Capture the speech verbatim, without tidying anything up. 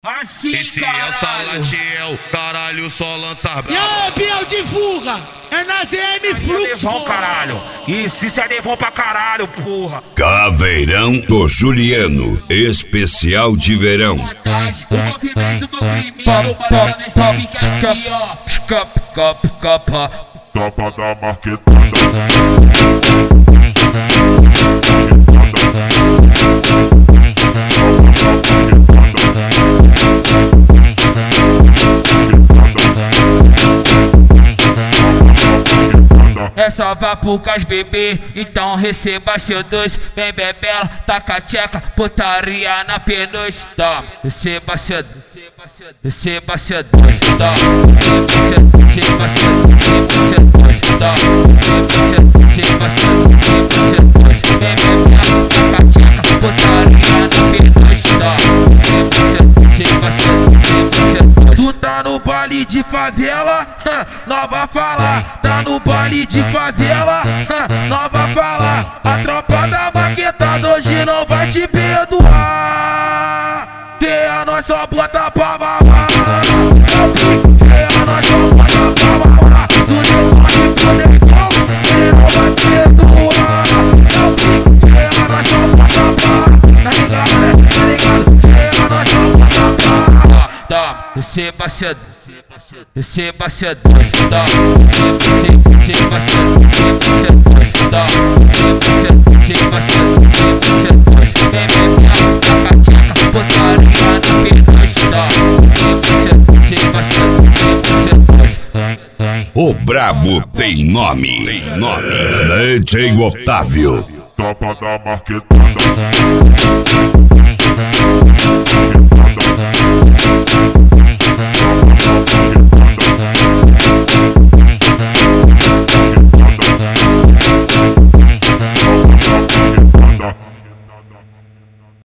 Assim, e se caralho. essa latiu, caralho, só lançar E aí, Biel, divulga! É na Z N Fluxo, Devon, caralho. Isso, isso é Devon pra caralho, porra. Caveirão do Juliano, especial de verão. O movimento do crime, mano, nesse pique aqui, ó. Escapa, capa, capa. Tapa da marquetada. É só vá pro gás, bebê, então receba seu dois. Vem bebela, taca a tcheca, putaria na pernoite. Toma, receba seu dois, receba seu dois. Toma, receba seu, receba seu dois. Toma, receba seu, receba seu, receba seu dois. Vem bebela, taca a tcheca, putaria na pernoite. Toma, receba seu, receba seu, receba seu dois. Tu tá no baile de favela, nova fala. Tá no baile de favela, nova fala. A tropa da maquetada hoje não vai te perdoar. Tem a nós só bota pra mamar. Tem a nós só bota pra mamar. Tu não pode poder não, ele não vai perdoar. Tem a nós só bota pra, tá ligado, né? Tá ligado? Tem a nós só bota pra. Toma, receba seu, receba seu dois. Toma, receba, receba seu, receba seu dois. Toma, receba seu, receba seu, receba seu dois. Vem bebela, taca a tcheca, putaria na pernoite. Toma, receba seu, receba seu, receba seu dois. O brabo tem nome, tem nome. D J Otávio. Tapa da marquetada.